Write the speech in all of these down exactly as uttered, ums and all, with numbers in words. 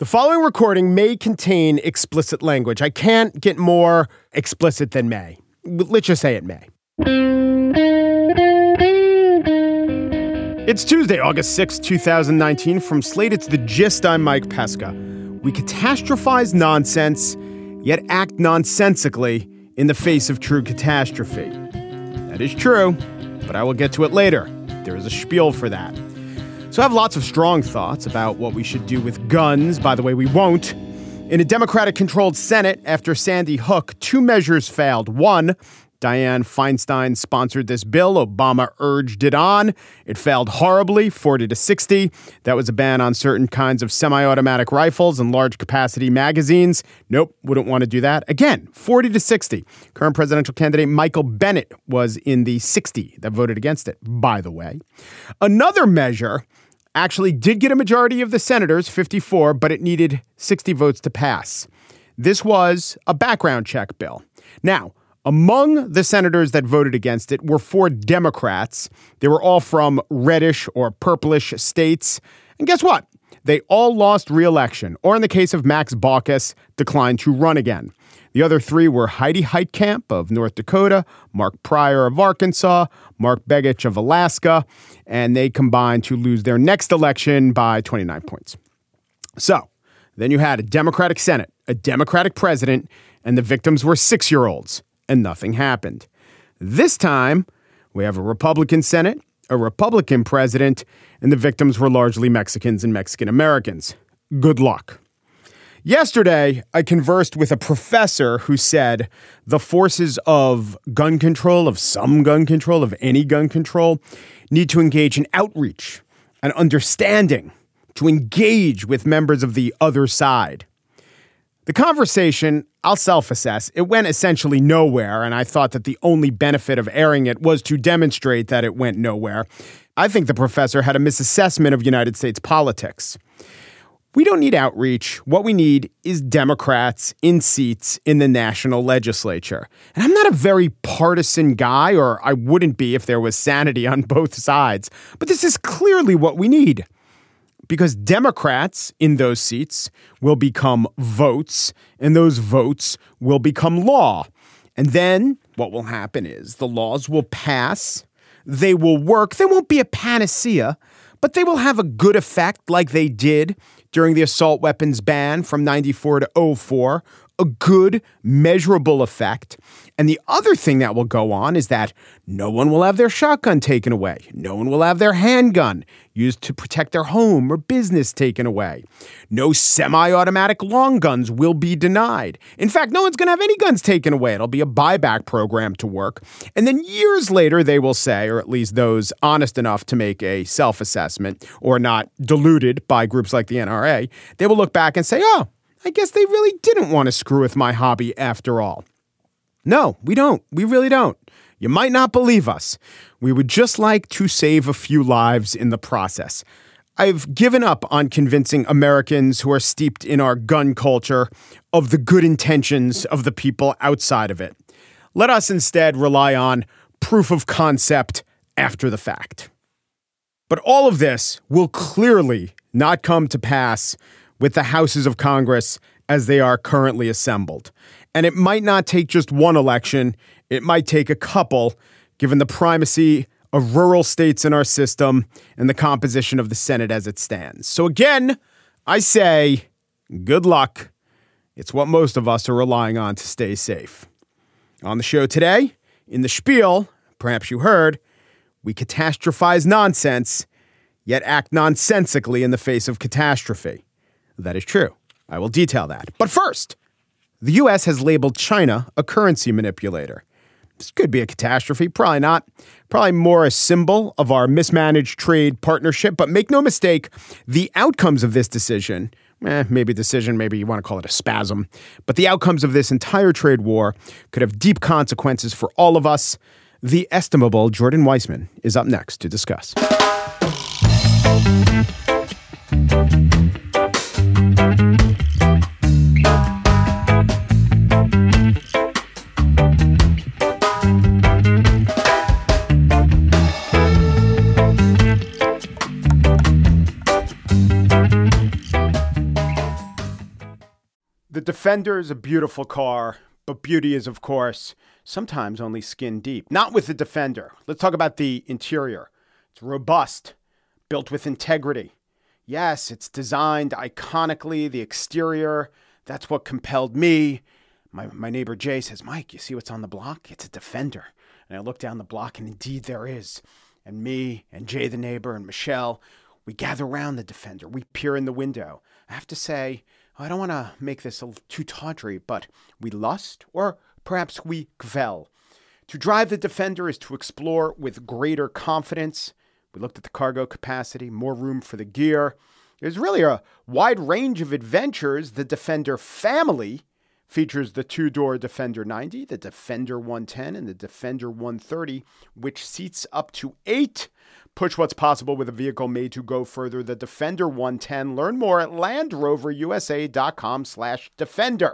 The following recording may contain explicit language. I can't get more explicit than may. Let's just say it may. It's Tuesday, August sixth, twenty nineteen. From Slate, it's The Gist. I'm Mike Pesca. We catastrophize nonsense, yet act nonsensically in the face of true catastrophe. That is true, but I will get to it later. There is a spiel for that. So I have lots of strong thoughts about what we should do with guns. By the way, we won't. In a Democratic-controlled Senate, after Sandy Hook, two measures failed. One, Dianne Feinstein sponsored this bill. Obama urged it on. It failed horribly, forty to sixty. That was a ban on certain kinds of semi-automatic rifles and large-capacity magazines. Nope, wouldn't want to do that. Again, forty to sixty. Current presidential candidate Michael Bennet was in the sixty that voted against it, by the way. Another measure actually did get a majority of the senators, fifty-four, but it needed sixty votes to pass. This was a background check bill. Now, among the senators that voted against it were four Democrats. They were all from reddish or purplish states. And guess what? They all lost re-election, or in the case of Max Baucus, declined to run again. The other three were Heidi Heitkamp of North Dakota, Mark Pryor of Arkansas, Mark Begich of Alaska, and they combined to lose their next election by twenty-nine points. So then you had a Democratic Senate, a Democratic president, and the victims were six-year-olds, and nothing happened. This time, we have a Republican Senate, a Republican president, and the victims were largely Mexicans and Mexican Americans. Good luck. Yesterday, I conversed with a professor who said the forces of gun control, of some gun control, of any gun control, need to engage in outreach and understanding, to engage with members of the other side. The conversation, I'll self-assess, it went essentially nowhere, and I thought that the only benefit of airing it was to demonstrate that it went nowhere. I think the professor had a misassessment of United States politics. We don't need outreach. What we need is Democrats in seats in the national legislature. And I'm not a very partisan guy, or I wouldn't be if there was sanity on both sides. But this is clearly what we need. Because Democrats in those seats will become votes, and those votes will become law. And then what will happen is the laws will pass, they will work, they won't be a panacea, but they will have a good effect like they did during the assault weapons ban from ninety-four to oh four, a good, measurable effect. And the other thing that will go on is that no one will have their shotgun taken away. No one will have their handgun used to protect their home or business taken away. No semi-automatic long guns will be denied. In fact, no one's going to have any guns taken away. It'll be a buyback program to work. And then years later, they will say, or at least those honest enough to make a self-assessment or not deluded by groups like the N R A, they will look back and say, oh, I guess they really didn't want to screw with my hobby after all. No, we don't. We really don't. You might not believe us. We would just like to save a few lives in the process. I've given up on convincing Americans who are steeped in our gun culture of the good intentions of the people outside of it. Let us instead rely on proof of concept after the fact. But all of this will clearly not come to pass with the houses of Congress as they are currently assembled. And it might not take just one election. It might take a couple, given the primacy of rural states in our system and the composition of the Senate as it stands. So again, I say, good luck. It's what most of us are relying on to stay safe. On the show today, in the spiel, perhaps you heard, we catastrophize nonsense, yet act nonsensically in the face of catastrophe. That is true. I will detail that. But first, the U S has labeled China a currency manipulator. This could be a catastrophe. Probably not. Probably more a symbol of our mismanaged trade partnership. But make no mistake, the outcomes of this decision, eh, maybe decision, maybe you want to call it a spasm, but the outcomes of this entire trade war could have deep consequences for all of us. The estimable Jordan Weissman is up next to discuss. The Defender is a beautiful car, but beauty is, of course, sometimes only skin deep. Not with the Defender. Let's talk about the interior. It's robust, built with integrity. Yes, it's designed iconically. The exterior, that's what compelled me. My my neighbor Jay says, Mike, you see what's on the block? It's a Defender. And I look down the block, and indeed there is. And me and Jay the neighbor and Michelle, we gather around the Defender. We peer in the window. I have to say, I don't want to make this a little too tawdry, but we lust, or perhaps we gvel. To drive the Defender is to explore with greater confidence. We looked at the cargo capacity, more room for the gear. There's really a wide range of adventures. The Defender family features the two-door Defender ninety, the Defender one ten, and the Defender one thirty, which seats up to eight. Push what's possible with a vehicle made to go further. The Defender one ten. Learn more at LandRoverUSA.com slash Defender.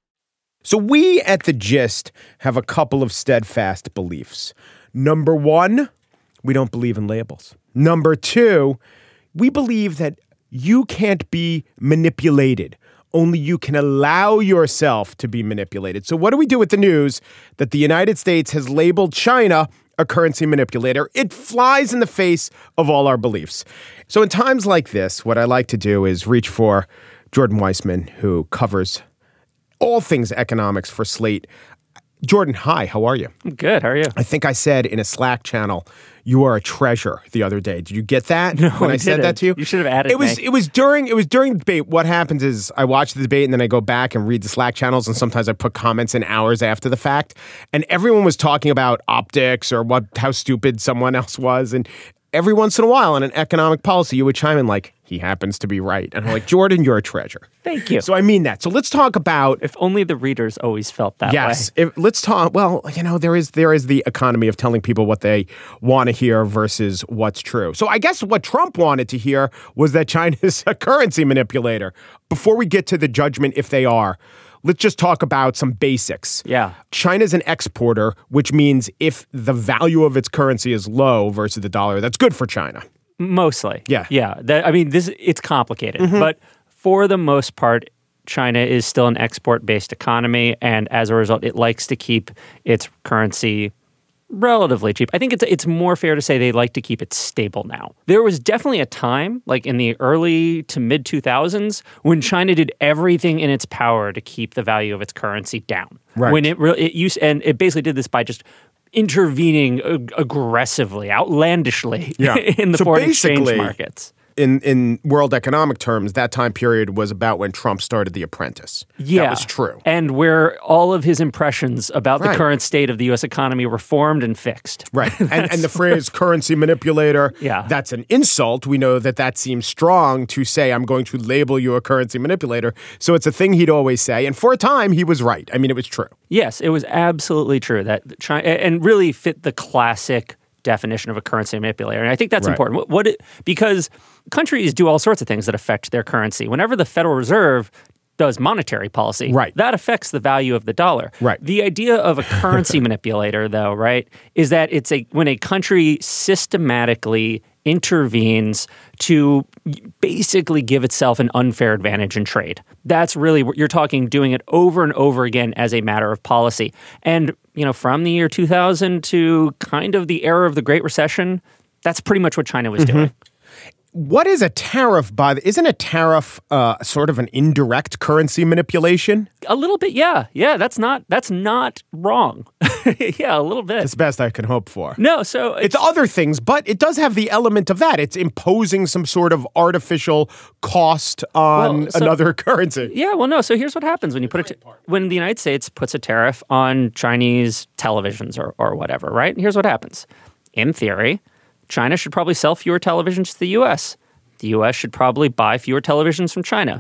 So we at The Gist have a couple of steadfast beliefs. Number one, we don't believe in labels. Number two, we believe that you can't be manipulated. Only you can allow yourself to be manipulated. So what do we do with the news that the United States has labeled China a currency manipulator? It flies in the face of all our beliefs. So in times like this, what I like to do is reach for Jordan Weissman, who covers all things economics for Slate. Jordan, hi, how are you? I'm good. How are you? I think I said in a Slack channel, you are a treasure the other day. Did you get that no, when I, I said that to you? You should have added it was me. It was during it was during the debate. What happens is I watch the debate and then I go back and read the Slack channels, and sometimes I put comments in hours after the fact. And everyone was talking about optics or what how stupid someone else was. And every once in a while on an economic policy, you would chime in like, he happens to be right. And I'm like, Jordan, you're a treasure. Thank you. So I mean that. So let's talk about... If only the readers always felt that yes, way. Yes. Let's talk... Well, you know, there is there is the economy of telling people what they want to hear versus what's true. So I guess what Trump wanted to hear was that China is a currency manipulator. Before we get to the judgment, if they are, let's just talk about some basics. Yeah. China's an exporter, which means if the value of its currency is low versus the dollar, that's good for China. Mostly. Yeah. Yeah. That, I mean, this it's complicated, Mm-hmm. but for the most part, China is still an export-based economy, and as a result, it likes to keep its currency relatively cheap. I think it's it's more fair to say they like to keep it stable now. There was definitely a time, like in the early to mid two thousands, when China did everything in its power to keep the value of its currency down. Right. When it really it used and it basically did this by just intervening ag- aggressively, outlandishly Yeah. in the So foreign exchange basically, markets. In in world economic terms, that time period was about when Trump started The Apprentice. Yeah. That was true. And where all of his impressions about Right. the current state of the U S economy were formed and fixed. Right. And, and the phrase currency manipulator, Yeah. that's an insult. We know that that seems strong to say, I'm going to label you a currency manipulator. So it's a thing he'd always say. And for a time, he was right. I mean, it was true. Yes, it was absolutely true that China and really fit the classic definition of a currency manipulator. And I think that's Right. important. What, what it, because countries do all sorts of things that affect their currency. Whenever the Federal Reserve does monetary policy, Right. that affects the value of the dollar. Right. The idea of a currency manipulator, though, right, is that it's a when a country systematically intervenes to basically give itself an unfair advantage in trade. That's really what you're talking, doing it over and over again as a matter of policy. And, you know, from the year two thousand to kind of the era of the Great Recession, that's pretty much what China was Mm-hmm. doing. What is a tariff by the, isn't a tariff uh, sort of an indirect currency manipulation? A little bit, yeah. Yeah, that's not that's not wrong. Yeah, a little bit. It's the best I can hope for. No, so It's other things, but it does have the element of that. It's imposing some sort of artificial cost on Well, so- another currency. Yeah, well, no. So here's what happens when you put it when the United States puts a tariff on Chinese televisions or or whatever, right? Here's what happens. In theory, China should probably sell fewer televisions to the U S. The U S should probably buy fewer televisions from China.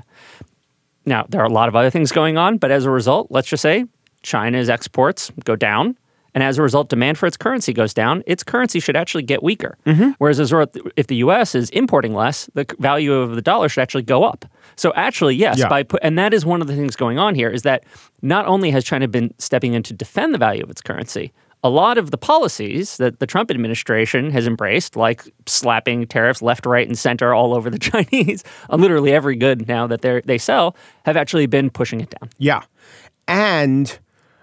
Now, there are a lot of other things going on, but as a result, let's just say China's exports go down. And as a result, demand for its currency goes down. Its currency should actually get weaker. Mm-hmm. Whereas as a result, if the U S is importing less, the value of the dollar should actually go up. So actually, yes, Yeah. by put, and that is one of the things going on here is that not only has China been stepping in to defend the value of its currency, a lot of the policies that the Trump administration has embraced, like slapping tariffs left, right, and center all over the Chinese on literally every good now that they they sell, have actually been pushing it down. Yeah. And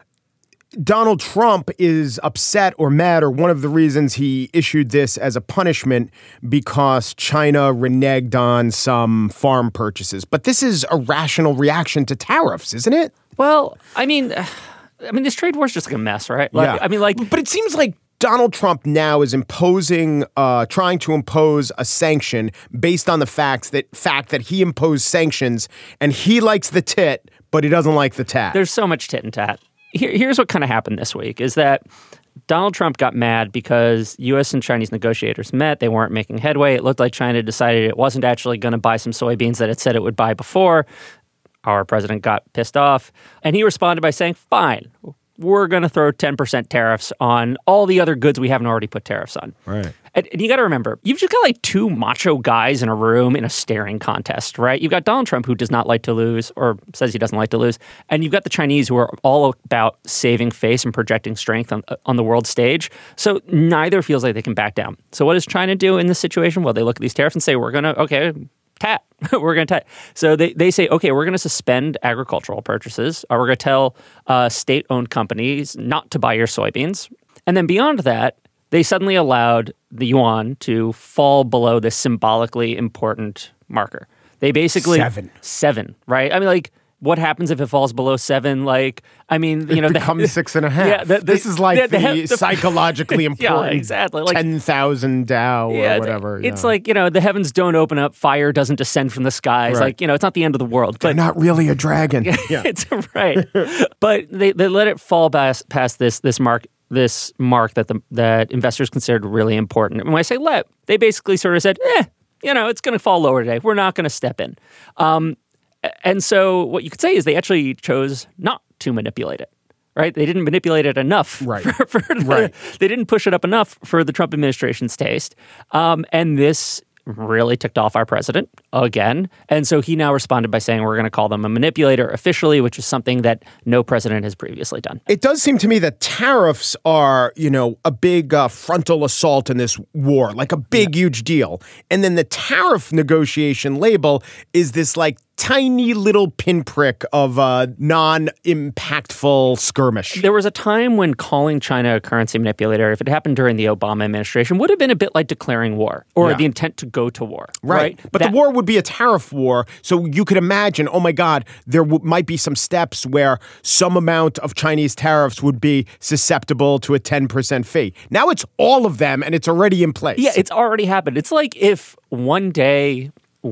Donald Trump is upset or mad, or one of the reasons he issued this as a punishment because China reneged on some farm purchases. But this is a rational reaction to tariffs, isn't it? Well, I mean, I mean, this trade war is just like a mess, right? Like, yeah. I mean, like, but it seems like Donald Trump now is imposing, uh, trying to impose a sanction based on the facts that fact that he imposed sanctions and he likes the tit, but he doesn't like the tat. There's so much tit and tat. Here, here's what kind of happened this week is that Donald Trump got mad because U S and Chinese negotiators met. They weren't making headway. It looked like China decided it wasn't actually going to buy some soybeans that it said it would buy before. Our president got pissed off, and he responded by saying, fine, we're going to throw ten percent tariffs on all the other goods we haven't already put tariffs on. Right. And, and you got to remember, you've just got like two macho guys in a room in a staring contest, right? You've got Donald Trump, who does not like to lose or says he doesn't like to lose. And you've got the Chinese, who are all about saving face and projecting strength on, on the world stage. So neither feels like they can back down. So what does China do in this situation? Well, they look at these tariffs and say, we're going to, okay, tat. we're going to tat. So they, they say, okay, we're going to suspend agricultural purchases. Or we're going to tell uh, state-owned companies not to buy your soybeans. And then beyond that, they suddenly allowed the yuan to fall below this symbolically important marker. They basically seven, seven, right? I mean, like, what happens if it falls below seven? Like, I mean, you it know, it becomes the, six and a half. Yeah, the, the, this is like the, the, the psychologically important, yeah, exactly, like ten thousand Dow yeah, or whatever. It's yeah. like, you know, the heavens don't open up, fire doesn't descend from the skies. Right. Like, you know, it's not the end of the world. But They're not really a dragon. Yeah, it's right. But they, they let it fall past, past this this mark. this mark that the that investors considered really important. And when I say let, they basically sort of said, eh, you know, it's going to fall lower today. We're not going to step in. Um, and so what you could say is they actually chose not to manipulate it, right? They didn't manipulate it enough. Right. For, for the, right. They didn't push it up enough for the Trump administration's taste. Um, and this really ticked off our president again. And so he now responded by saying we're going to call them a manipulator officially, which is something that no president has previously done. It does seem to me that tariffs are, you know, a big uh, frontal assault in this war, like a big, yeah. huge deal. And then the tariff negotiation label is this like tiny little pinprick of a non-impactful skirmish. There was a time when calling China a currency manipulator, if it happened during the Obama administration, would have been a bit like declaring war or yeah. the intent to go to war. Right. right? But that, the war would be a tariff war. So you could imagine, oh my God, there w- might be some steps where some amount of Chinese tariffs would be susceptible to a ten percent fee. Now it's all of them and it's already in place. Yeah, it's already happened. It's like if one day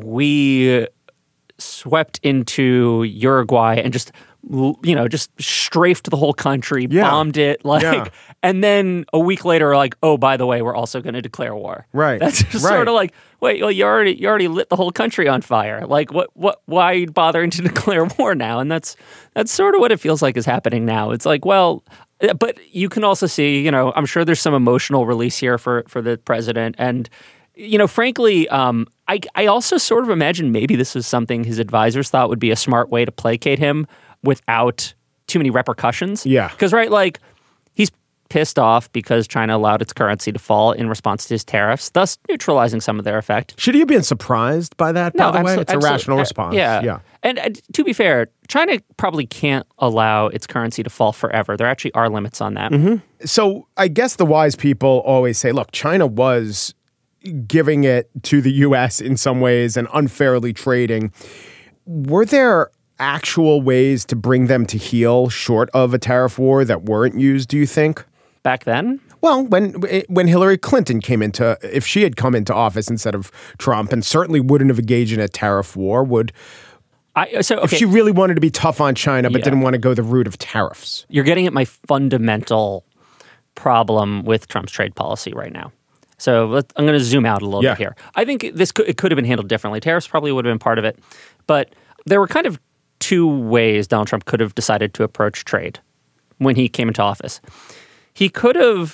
we swept into Uruguay and just, you know, just strafed the whole country, yeah. bombed it, like, yeah. and then a week later, like, oh, by the way, we're also going to declare war. Right. That's just right. sort of like, wait, well, you already you already lit the whole country on fire. Like, what what? Why are you bothering to declare war now? And that's that's sort of what it feels like is happening now. It's like, well, but you can also see, you know, I'm sure there's some emotional release here for for the president. And you know, frankly, um, I, I also sort of imagine maybe this was something his advisors thought would be a smart way to placate him without too many repercussions. Yeah. Because, right, like, he's pissed off because China allowed its currency to fall in response to his tariffs, thus neutralizing some of their effect. Should he have been surprised by that, by no, the absolutely, way? It's a absolutely. rational response. Uh, yeah. yeah. And uh, to be fair, China probably can't allow its currency to fall forever. There actually are limits on that. Mm-hmm. So I guess the wise people always say, look, China was giving it to the U S in some ways and unfairly trading. Were there actual ways to bring them to heel short of a tariff war that weren't used, do you think? Back then? Well, when when Hillary Clinton came into, if she had come into office instead of Trump, and certainly wouldn't have engaged in a tariff war, would, I, so, okay. if she really wanted to be tough on China but yeah. didn't want to go the route of tariffs. You're getting at my fundamental problem with Trump's trade policy right now. So let's, I'm going to zoom out a little yeah. bit here. I think this could, it could have been handled differently. Tariffs probably would have been part of it. But there were kind of two ways Donald Trump could have decided to approach trade when he came into office. He could have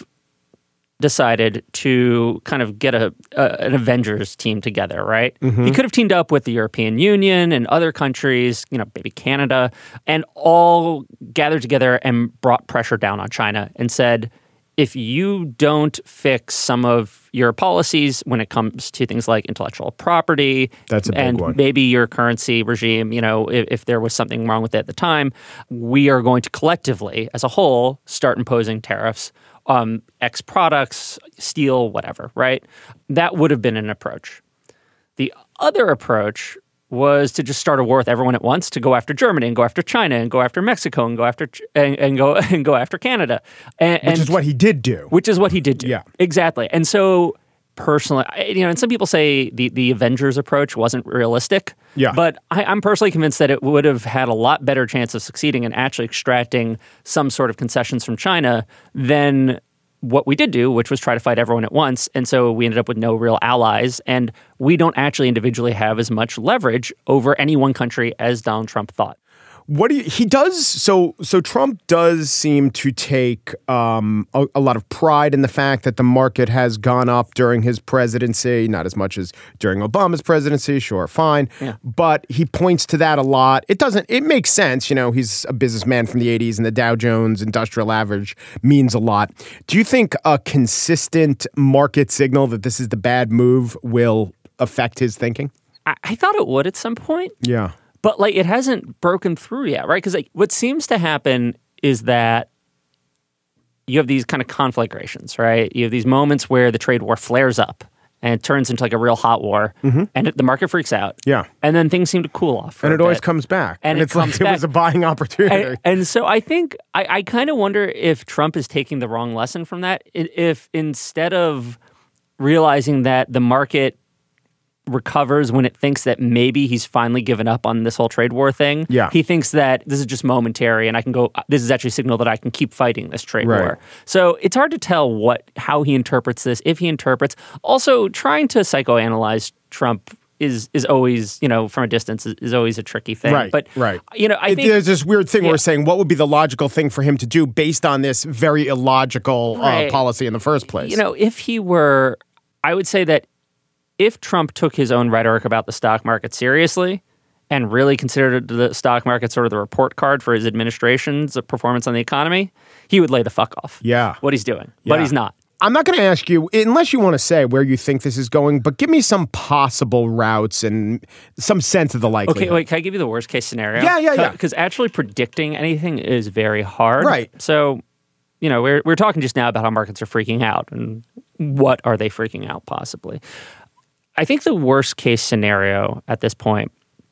decided to kind of get a, a an Avengers team together, right? Mm-hmm. He could have teamed up with the European Union and other countries, you know, maybe Canada, and all gathered together and brought pressure down on China and said, if you don't fix some of your policies when it comes to things like intellectual property, that's a big and one. maybe your currency regime, you know, if, if there was something wrong with it at the time, we are going to collectively, as a whole, start imposing tariffs on X products, steel, whatever, right? That would have been an approach. The other approach was to just start a war with everyone at once, to go after Germany and go after China and go after Mexico and go after and, and go and go after Canada, and, which and, is what he did do. Which is what he did do. Yeah, exactly. And so, personally, you know, and some people say the the Avengers approach wasn't realistic. Yeah, but I, I'm personally convinced that it would have had a lot better chance of succeeding in actually extracting some sort of concessions from China than what we did do, which was try to fight everyone at once. And so we ended up with no real allies. And we don't actually individually have as much leverage over any one country as Donald Trump thought. What do you, he does so so Trump does seem to take um, a, a lot of pride in the fact that the market has gone up during his presidency, not as much as during Obama's presidency, sure, fine. Yeah. But he points to that a lot. It doesn't it makes sense, you know, he's a businessman from the eighties and the Dow Jones Industrial Average means a lot. Do you think a consistent market signal that this is the bad move will affect his thinking? I, I thought it would at some point. Yeah. But like it hasn't broken through yet, right? Because like what seems to happen is that you have these kind of conflagrations, right? You have these moments where the trade war flares up and it turns into like a real hot war, mm-hmm. and it, the market freaks out. Yeah, and then things seem to cool off. For and a it always bit. comes back, and, and it it's comes like back. It was a buying opportunity. And, and so I think I, I kind of wonder if Trump is taking the wrong lesson from that. If instead of realizing that the market recovers when it thinks that maybe he's finally given up on this whole trade war thing. Yeah. He thinks that this is just momentary and I can go, this is actually a signal that I can keep fighting this trade right. war. So it's hard to tell what, how he interprets this, if he interprets. Also, trying to psychoanalyze Trump is is always, you know, from a distance is, is always a tricky thing. Right, but, right. you know, I it, think... There's this weird thing yeah. where we're saying what would be the logical thing for him to do based on this very illogical right. uh, policy in the first place. You know, if he were, I would say that if Trump took his own rhetoric about the stock market seriously and really considered the stock market sort of the report card for his administration's performance on the economy, he would lay the fuck off. Yeah. What he's doing. Yeah. But he's not. I'm not going to ask you, unless you want to say where you think this is going, but give me some possible routes and some sense of the likelihood. Okay, wait, can I give you the worst case scenario? Yeah, yeah, yeah. Because actually predicting anything is very hard. Right. So, you know, we're, we're talking just now about how markets are freaking out and what are they freaking out possibly. I think the worst case scenario at this point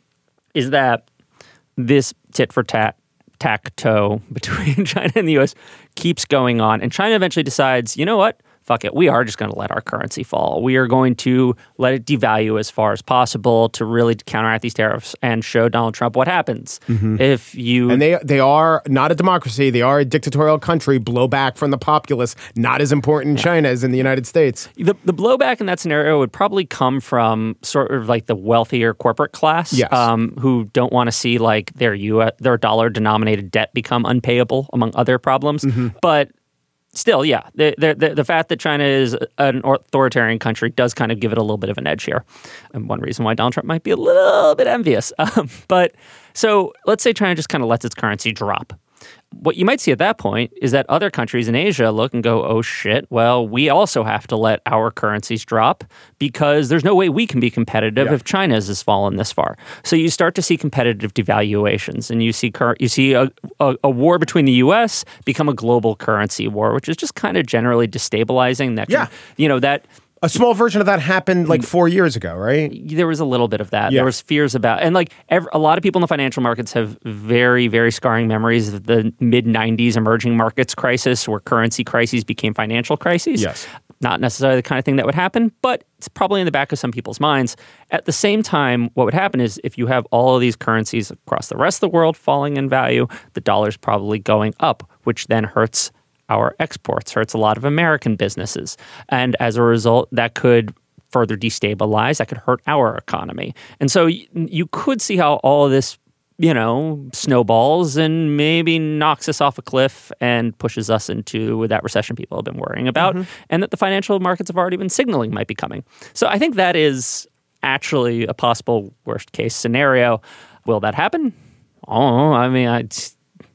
is that this tit for tat, tack-toe between China and the U S keeps going on, and China eventually decides, you know what? Fuck it. We are just going to let our currency fall. We are going to let it devalue as far as possible to really counteract these tariffs and show Donald Trump what happens. Mm-hmm. If you and they they are not a democracy. They are a dictatorial country. Blowback from the populace not as important in yeah. China as in the United States. The the blowback in that scenario would probably come from sort of like the wealthier corporate class, yes. um, who don't want to see like their U S, their dollar denominated debt become unpayable, among other problems. Mm-hmm. But still, yeah, the, the the fact that China is an authoritarian country does kind of give it a little bit of an edge here. And one reason why Donald Trump might be a little bit envious. Um, but so let's say China just kind of lets its currency drop. What you might see at that point is that other countries in Asia look and go, oh shit, well, we also have to let our currencies drop because there's no way we can be competitive yeah. if China's has fallen this far. So you start to see competitive devaluations, and you see cur- you see a, a, a war between the U S become a global currency war, which is just kind of generally destabilizing. That can, yeah. you know, that... A small version of that happened like four years ago, right? There was a little bit of that. Yeah. There was fears about, and like every, a lot of people in the financial markets have very, very scarring memories of the mid nineties emerging markets crisis, where currency crises became financial crises. Yes. Not necessarily the kind of thing that would happen, but it's probably in the back of some people's minds. At the same time, what would happen is if you have all of these currencies across the rest of the world falling in value, the dollar's probably going up, which then hurts our exports, hurts a lot of American businesses. And as a result, that could further destabilize, that could hurt our economy. And so y- you could see how all of this, you know, snowballs and maybe knocks us off a cliff and pushes us into that recession people have been worrying about, mm-hmm. and that the financial markets have already been signaling might be coming. So I think that is actually a possible worst case scenario. Will that happen? Oh, I mean, I...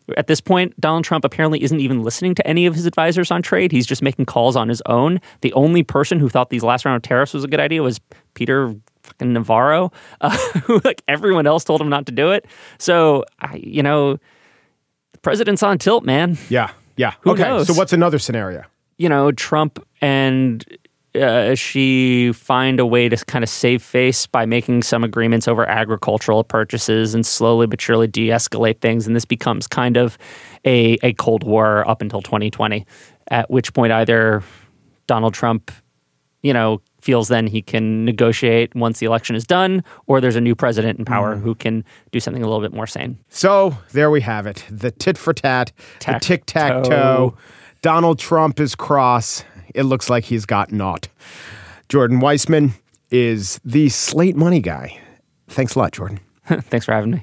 At this point, Donald Trump apparently isn't even listening to any of his advisors on trade. He's just making calls on his own. The only person who thought these last round of tariffs was a good idea was Peter fucking Navarro, uh, who like everyone else told him not to do it. So, I, you know, the president's on tilt, man. Yeah, yeah. Who okay, knows? So what's another scenario? You know, Trump and uh, she find a way to kind of save face by making some agreements over agricultural purchases and slowly but surely de-escalate things. And this becomes kind of a, a Cold War up until twenty twenty, at which point either Donald Trump, you know, feels then he can negotiate once the election is done, or there's a new president in power mm. who can do something a little bit more sane. So there we have it. The tit for tat, the tic-tac-toe. Donald Trump is cross. It looks like he's got naught. Jordan Weissmann is the Slate Money guy. Thanks a lot, Jordan. Thanks for having me.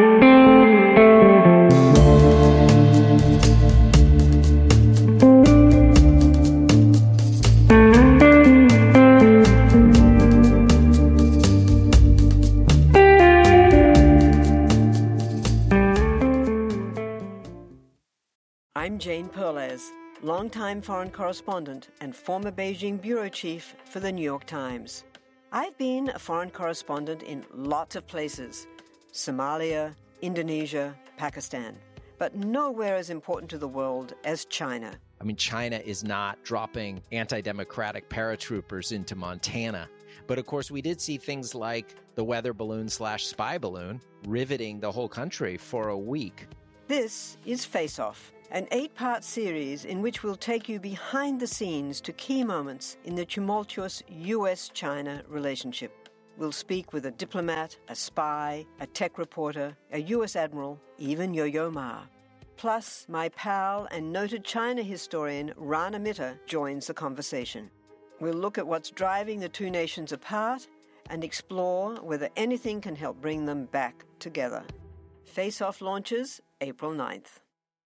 I'm Jane Perlez, longtime foreign correspondent and former Beijing bureau chief for the New York Times. I've been a foreign correspondent in lots of places: Somalia, Indonesia, Pakistan, but nowhere as important to the world as China. I mean, China is not dropping anti-democratic paratroopers into Montana. But of course, we did see things like the weather balloon slash spy balloon riveting the whole country for a week. This is Face Off, an eight-part series in which we'll take you behind the scenes to key moments in the tumultuous U S China relationship. We'll speak with a diplomat, a spy, a tech reporter, a U S admiral, even Yo-Yo Ma. Plus, my pal and noted China historian Rana Mitter joins the conversation. We'll look at what's driving the two nations apart and explore whether anything can help bring them back together. Face Off launches April ninth.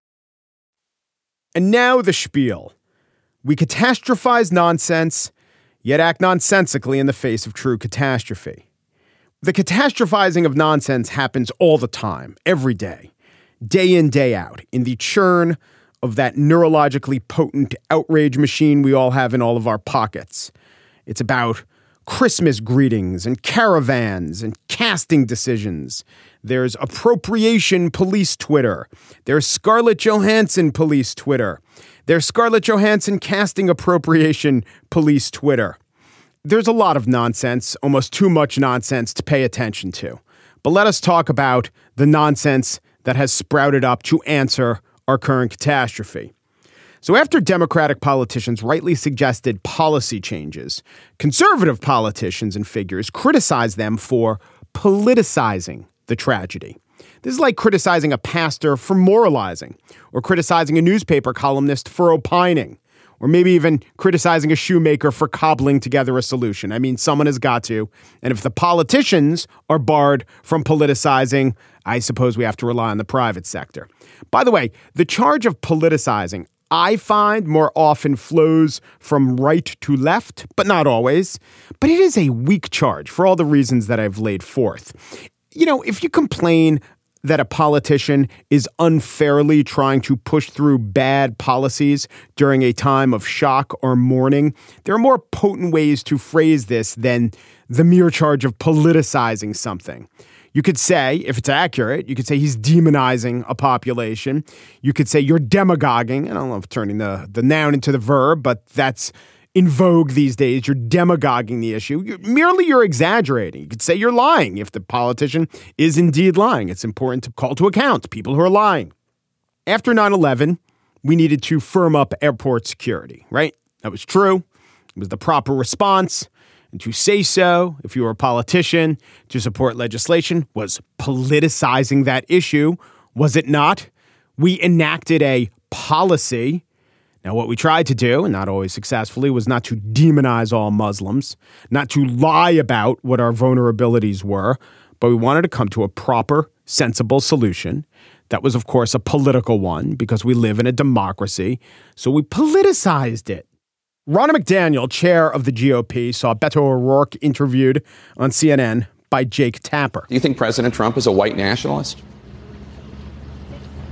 And now the spiel. We catastrophize nonsense, yet act nonsensically in the face of true catastrophe. The catastrophizing of nonsense happens all the time, every day, day in, day out, in the churn of that neurologically potent outrage machine we all have in all of our pockets. It's about Christmas greetings and caravans and casting decisions. There's appropriation police Twitter. There's Scarlett Johansson police Twitter. There's Scarlett Johansson casting appropriation police Twitter. There's a lot of nonsense, almost too much nonsense to pay attention to. But let us talk about the nonsense that has sprouted up to answer our current catastrophe. So after Democratic politicians rightly suggested policy changes, conservative politicians and figures criticized them for politicizing the tragedy. This is like criticizing a pastor for moralizing, or criticizing a newspaper columnist for opining, or maybe even criticizing a shoemaker for cobbling together a solution. I mean, someone has got to. And if the politicians are barred from politicizing, I suppose we have to rely on the private sector. By the way, the charge of politicizing, I find, more often flows from right to left, but not always. But it is a weak charge for all the reasons that I've laid forth. You know, if you complain that a politician is unfairly trying to push through bad policies during a time of shock or mourning, there are more potent ways to phrase this than the mere charge of politicizing something. You could say, if it's accurate, you could say he's demonizing a population. You could say you're demagoguing. I don't know if turning the, the noun into the verb, but that's in vogue these days. You're demagoguing the issue. You're, merely you're exaggerating. You could say you're lying if the politician is indeed lying. It's important to call to account people who are lying. After nine eleven, we needed to firm up airport security, right? That was true. It was the proper response. And to say so, if you were a politician, to support legislation was politicizing that issue, was it not? We enacted a policy. Now, what we tried to do, and not always successfully, was not to demonize all Muslims, not to lie about what our vulnerabilities were, but we wanted to come to a proper, sensible solution. That was, of course, a political one because we live in a democracy. So we politicized it. Ronna McDaniel, chair of the G O P, saw Beto O'Rourke interviewed on C N N by Jake Tapper. Do you think President Trump is a white nationalist?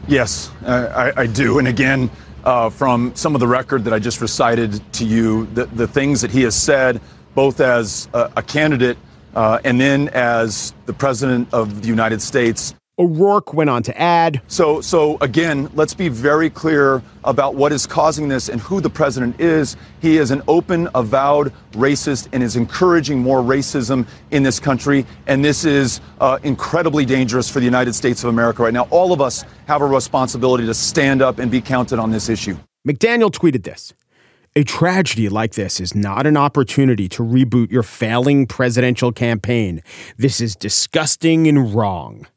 Yes, I, I do. And again, uh, from some of the record that I just recited to you, the, the things that he has said, both as a, a candidate uh, and then as the president of the United States. O'Rourke went on to add. So, so again, let's be very clear about what is causing this and who the president is. He is an open, avowed racist and is encouraging more racism in this country. And this is uh, incredibly dangerous for the United States of America right now. All of us have a responsibility to stand up and be counted on this issue. McDaniel tweeted this. A tragedy like this is not an opportunity to reboot your failing presidential campaign. This is disgusting and wrong.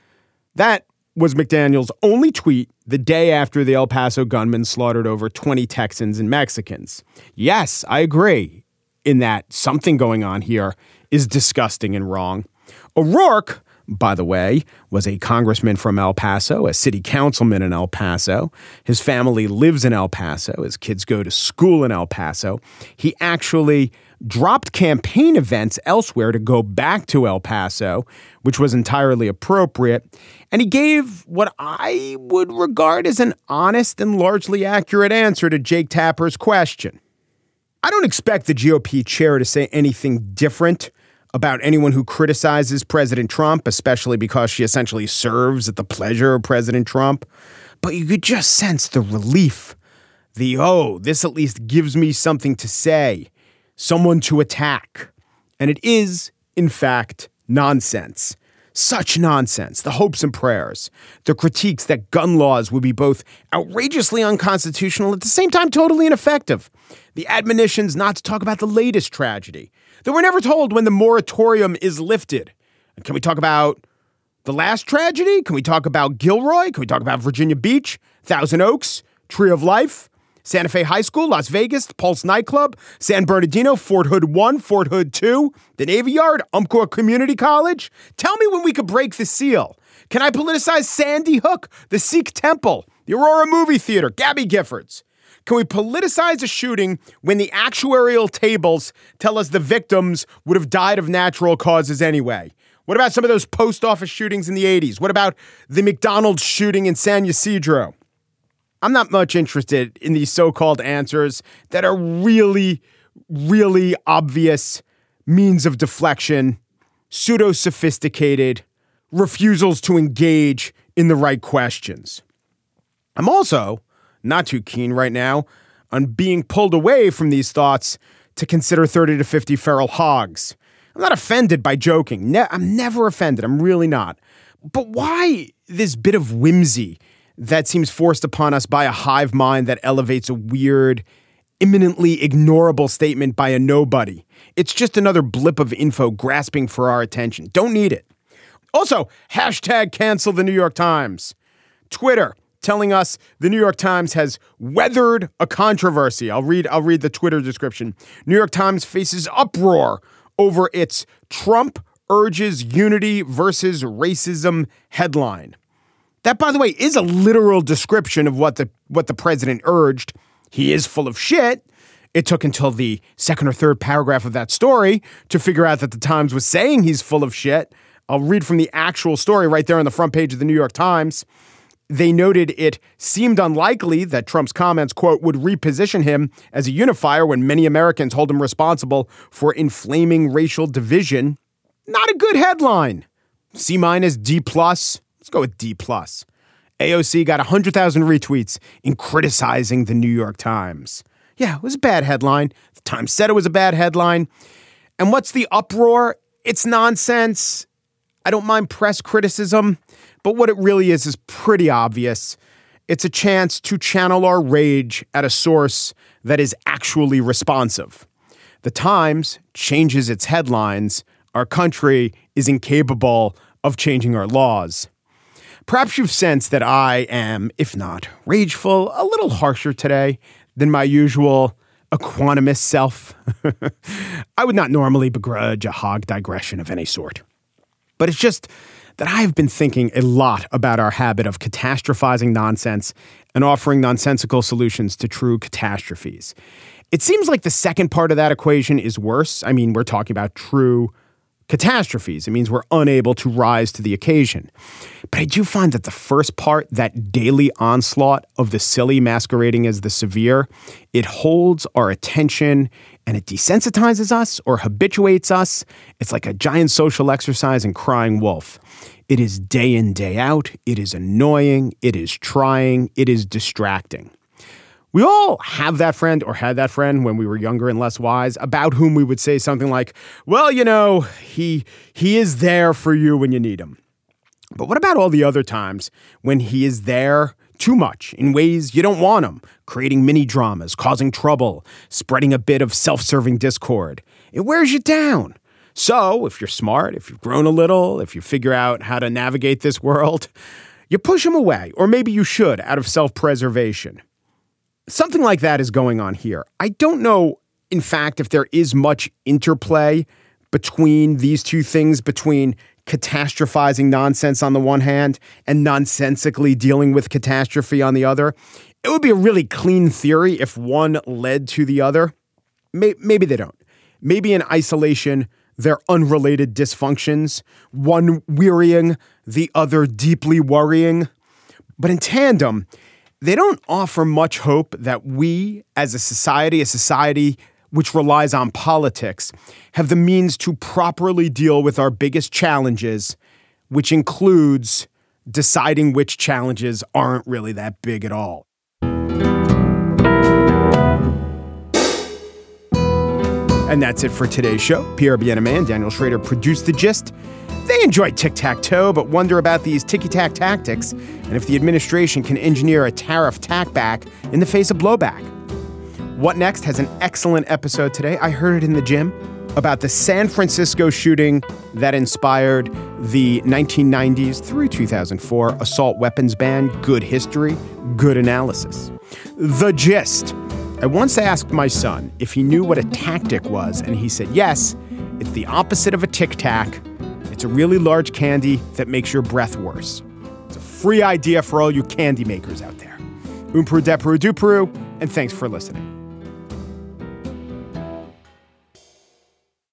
That was McDaniel's only tweet the day after the El Paso gunman slaughtered over twenty Texans and Mexicans. Yes, I agree in that something going on here is disgusting and wrong. O'Rourke, by the way, was a congressman from El Paso, a city councilman in El Paso. His family lives in El Paso. His kids go to school in El Paso. He actually dropped campaign events elsewhere to go back to El Paso, which was entirely appropriate. And he gave what I would regard as an honest and largely accurate answer to Jake Tapper's question. I don't expect the G O P chair to say anything different about anyone who criticizes President Trump, especially because she essentially serves at the pleasure of President Trump. But you could just sense the relief, the, oh, this at least gives me something to say, someone to attack. And it is, in fact, nonsense. Such nonsense. The hopes and prayers, the critiques that gun laws would be both outrageously unconstitutional, at the same time totally ineffective. The admonitions not to talk about the latest tragedy, that we're never told when the moratorium is lifted. And can we talk about the last tragedy? Can we talk about Gilroy? Can we talk about Virginia Beach, Thousand Oaks, Tree of Life, Santa Fe High School, Las Vegas, Pulse Nightclub, San Bernardino, Fort Hood one, Fort Hood two, the Navy Yard, Umpqua Community College? Tell me when we could break the seal. Can I politicize Sandy Hook, the Sikh Temple, the Aurora Movie Theater, Gabby Giffords? Can we politicize a shooting when the actuarial tables tell us the victims would have died of natural causes anyway? What about some of those post office shootings in the eighties? What about the McDonald's shooting in San Ysidro? I'm not much interested in these so-called answers that are really, really obvious means of deflection, pseudo-sophisticated, refusals to engage in the right questions. I'm also not too keen right now on being pulled away from these thoughts to consider thirty to fifty feral hogs. I'm not offended by joking. Ne- I'm never offended. I'm really not. But why this bit of whimsy that seems forced upon us by a hive mind that elevates a weird, imminently ignorable statement by a nobody? It's just another blip of info grasping for our attention. Don't need it. Also, hashtag cancel the New York Times. Twitter telling us the New York Times has weathered a controversy. I'll read, I'll read the Twitter description. New York Times faces uproar over its Trump urges unity versus racism headline. That, by the way, is a literal description of what the what the president urged. He is full of shit. It took until the second or third paragraph of that story to figure out that the Times was saying he's full of shit. I'll read from the actual story right there on the front page of the New York Times. They noted it seemed unlikely that Trump's comments, quote, would reposition him as a unifier when many Americans hold him responsible for inflaming racial division. Not a good headline. C minus, D plus. Let's go with D plus. A O C got one hundred thousand retweets in criticizing the New York Times. Yeah, it was a bad headline. The Times said it was a bad headline. And what's the uproar? It's nonsense. I don't mind press criticism, but what it really is is pretty obvious. It's a chance to channel our rage at a source that is actually responsive. The Times changes its headlines. Our country is incapable of changing our laws. Perhaps you've sensed that I am, if not rageful, a little harsher today than my usual equanimous self. I would not normally begrudge a hog digression of any sort. But it's just that I've been thinking a lot about our habit of catastrophizing nonsense and offering nonsensical solutions to true catastrophes. It seems like the second part of that equation is worse. I mean, we're talking about true catastrophes. It means we're unable to rise to the occasion. But I do find that the first part, that daily onslaught of the silly masquerading as the severe, it holds our attention and it desensitizes us or habituates us. It's like a giant social exercise in crying wolf. It is day in, day out. It is annoying. It is trying. It is distracting. We all have that friend or had that friend when we were younger and less wise, about whom we would say something like, well, you know, he he is there for you when you need him. But what about all the other times when he is there too much in ways you don't want him, creating mini dramas, causing trouble, spreading a bit of self-serving discord? It wears you down. So if you're smart, if you've grown a little, if you figure out how to navigate this world, you push him away, or maybe you should, out of self-preservation. Something like that is going on here. I don't know, in fact, if there is much interplay between these two things, between catastrophizing nonsense on the one hand and nonsensically dealing with catastrophe on the other. It would be a really clean theory if one led to the other. Maybe they don't. Maybe in isolation, they're unrelated dysfunctions, one wearying, the other deeply worrying. But in tandem, they don't offer much hope that we, as a society, a society which relies on politics, have the means to properly deal with our biggest challenges, which includes deciding which challenges aren't really that big at all. And that's it for today's show. Pierre Bienaimé and Daniel Schrader produced The Gist. They enjoy tic-tac-toe, but wonder about these ticky-tack tactics and if the administration can engineer a tariff tackback in the face of blowback. What Next has an excellent episode today. I heard it in the gym about the San Francisco shooting that inspired the nineteen nineties through two thousand four assault weapons ban. Good history, good analysis. The Gist. I once asked my son if he knew what a tactic was, and he said yes. It's the opposite of a tic-tac. It's a really large candy that makes your breath worse. It's a free idea for all you candy makers out there. Oomperu, deperu, duperu, and thanks for listening.